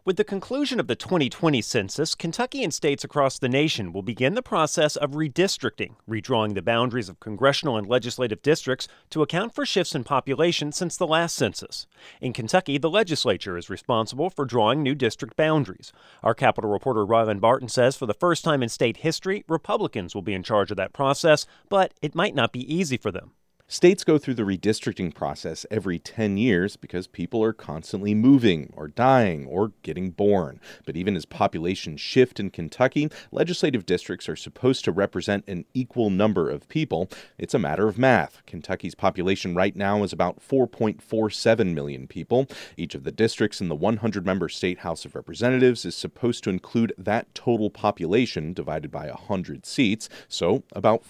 With the conclusion of the 2020 census, Kentucky and states across the nation will begin the process of redistricting, redrawing the boundaries of congressional and legislative districts to account for shifts in population since the last census. In Kentucky, the legislature is responsible for drawing new district boundaries. Our Capitol reporter Ryland Barton says for the first time in state history, Republicans will be in charge of that process, but it might not be easy for them. States go through the redistricting process every 10 years because people are constantly moving or dying or getting born. But even as populations shift in Kentucky, legislative districts are supposed to represent an equal number of people. It's a matter of math. Kentucky's population right now is about 4.47 million people. Each of the districts in the 100-member state House of Representatives is supposed to include that total population divided by 100 seats, so about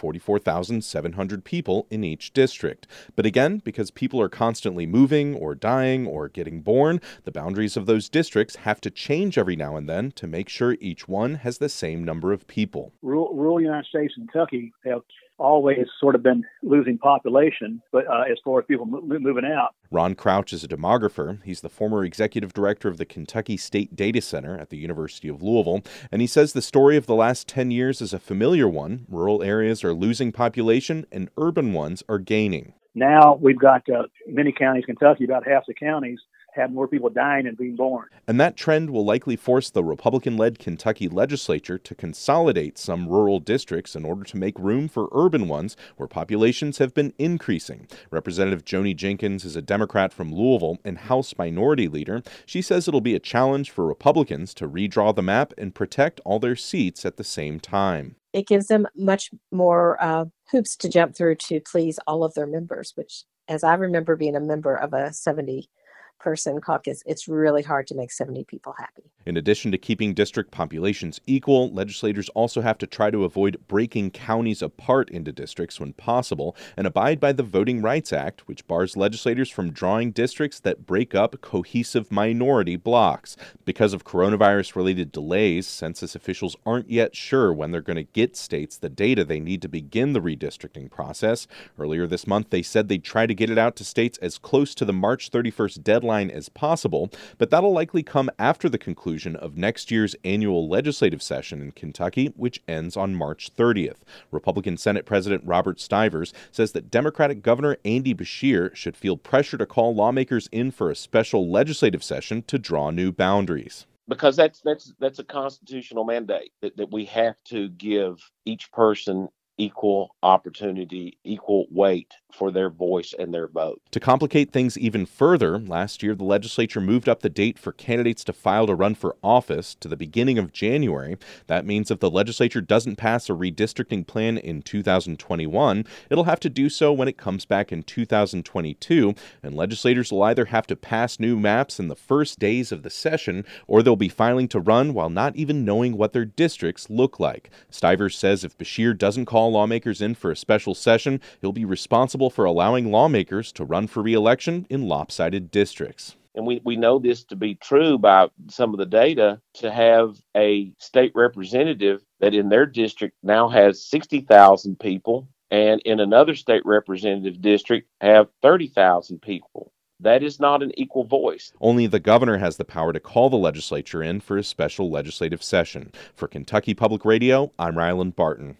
44,700 people in each district. But again, because people are constantly moving or dying or getting born, the boundaries of those districts have to change every now and then to make sure each one has the same number of people. Rural United States and Kentucky have always sort of been losing population, but as far as people moving out. Ron Crouch is a demographer. He's the former executive director of the Kentucky State Data Center at the University of Louisville, and he says the story of the last 10 years is a familiar one. Rural areas are losing population and urban ones are gaining. Now we've got many counties, Kentucky, about half the counties have more people dying and being born. And that trend will likely force the Republican-led Kentucky legislature to consolidate some rural districts in order to make room for urban ones where populations have been increasing. Representative Joni Jenkins is a Democrat from Louisville and House Minority Leader. She says it'll be a challenge for Republicans to redraw the map and protect all their seats at the same time. It gives them much more hoops to jump through to please all of their members, which, as I remember being a member of a 70-person caucus, it's really hard to make 70 people happy. In addition to keeping district populations equal, legislators also have to try to avoid breaking counties apart into districts when possible and abide by the Voting Rights Act, which bars legislators from drawing districts that break up cohesive minority blocks. Because of coronavirus-related delays, census officials aren't yet sure when they're going to get states the data they need to begin the redistricting process. Earlier this month, they said they'd try to get it out to states as close to the March 31st deadline as possible, but that'll likely come after the conclusion of next year's annual legislative session in Kentucky, which ends on March 30th. Republican Senate President Robert Stivers says that Democratic Governor Andy Beshear should feel pressure to call lawmakers in for a special legislative session to draw new boundaries. Because that's a constitutional mandate that we have to give each person equal opportunity, equal weight for their voice and their vote. To complicate things even further, last year the legislature moved up the date for candidates to file to run for office to the beginning of January. That means if the legislature doesn't pass a redistricting plan in 2021, it'll have to do so when it comes back in 2022, and legislators will either have to pass new maps in the first days of the session, or they'll be filing to run while not even knowing what their districts look like. Stivers says if Beshear doesn't call lawmakers in for a special session, he'll be responsible for allowing lawmakers to run for re-election in lopsided districts. And we know this to be true by some of the data, to have a state representative that in their district now has 60,000 people and in another state representative district have 30,000 people. That is not an equal voice. Only the governor has the power to call the legislature in for a special legislative session. For Kentucky Public Radio, I'm Ryland Barton.